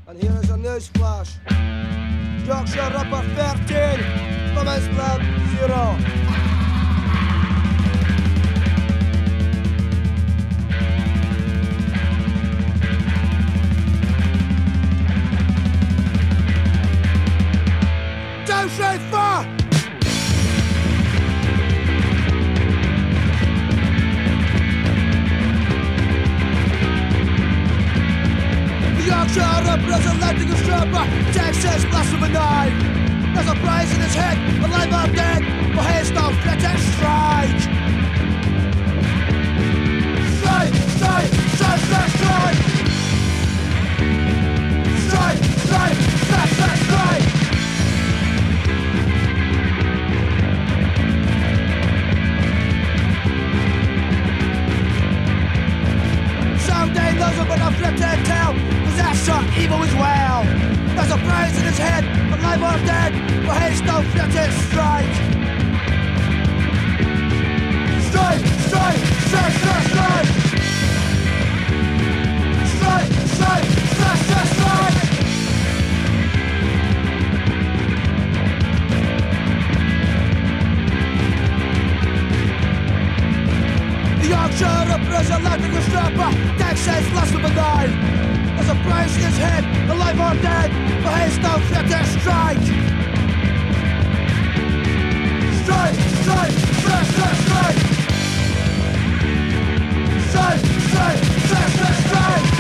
And here is a newsflash. Yorkshire Ripper 13, Plymouth Blood 0. Down straight far! Yorkshire representing a stripper, Texas blast with a knife. There's a prize in his head, alive or dead, but he's no fit and strike. Strike, strike, strike, strike, strike. Strike, strike, strike, strike, strike. Someday those are gonna flip their tail. Disaster, evil as well. There's a prize in his head, alive or dead, but he's no fit to strike. Strike, strike, strike, strike, strike. Strike, strike, strike, strike, strike. The Yorkshire representing a stripper, Texas blast with a knife. There's a price in his head, alive or dead, but he's no fit to strike. Strike, strike, strike, strike, strike. Strike, strike, strike, strike, strike.